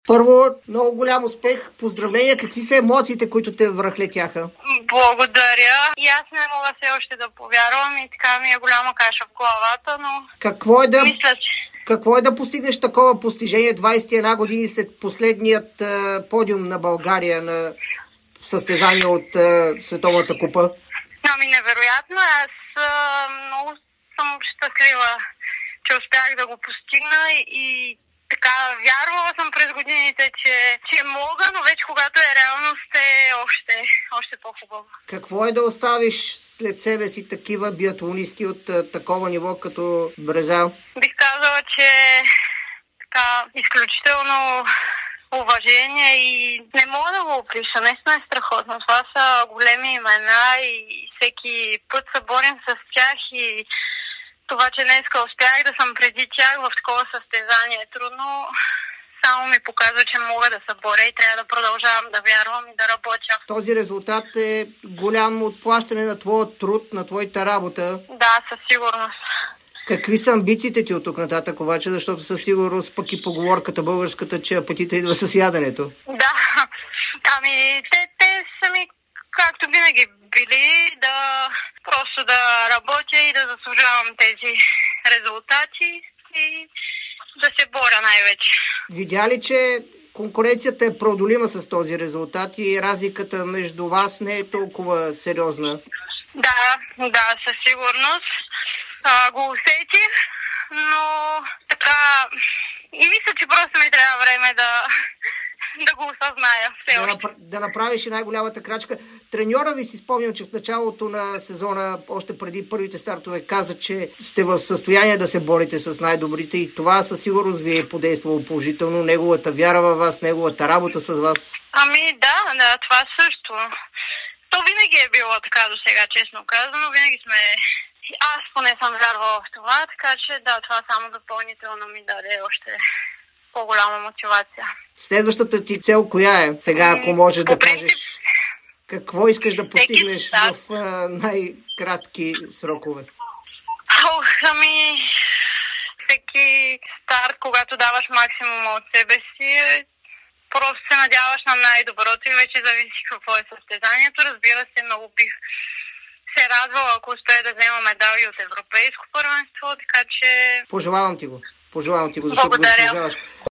Първо, много голям успех. Поздравления. Какви са емоциите, които те връхлетяха? Благодаря. И аз не мога все още да повярвам и така ми е голяма каша в главата, но Какво е да постигнеш такова постижение 21 години след последният подиум на България на състезание от Световната купа? Невероятно. Аз много съм щастлива, че успях да го постигна и така, вярвала съм през годините, че мога, но вече когато е реалност е още по-хубаво. Какво е да оставиш след себе си такива биатлонисти от такова ниво като Брезал? Бих казала, че така изключително уважение и не мога да го опиша. Наистина е страхотно. Това са големи имена и всеки път се борим с тях и това, че днеска успях да съм преди тях в такова състезание е трудно, само ми показва, че мога да се боря и трябва да продължавам да вярвам и да работя. Този резултат е голямо отплащане на твоя труд, на твоята работа. Да, със сигурност. Какви са амбициите ти от тук нататък обаче, защото със сигурност пък и поговорката българската, че апетита идва с яденето? Да, те са ми както винаги били, просто да работя и да заслужавам тези резултати и да се боря най-вече. Видя ли, че конкуренцията е преодолима с този резултат и разликата между вас не е толкова сериозна? Да, със сигурност. Го усетих, но така и мисля, че просто ми трябва време да го осъзная все още. Да направиш и най-голямата крачка. Треньора ви си спомням, че в началото на сезона, още преди първите стартове, каза, че сте в състояние да се борите с най-добрите и това със сигурност ви е подействало положително. Неговата вяра във вас, неговата работа с вас. Да, това също. То винаги е било така до сега, честно казано. Винаги аз поне съм вярвала в това, така че да, това само допълнително ми даде още по-голяма мотивация. Следващата ти цел коя е? Сега, ако можеш да кажеш, какво искаш да постигнеш в най-кратки срокове? Всеки старт, когато даваш максимума от себе си, просто се надяваш на най-доброто и вече зависи какво е състезанието. Разбира се, много бих се радвала, ако успея да взема медали от европейско първенство, така че... Пожелавам ти го, защото го заслужаваш.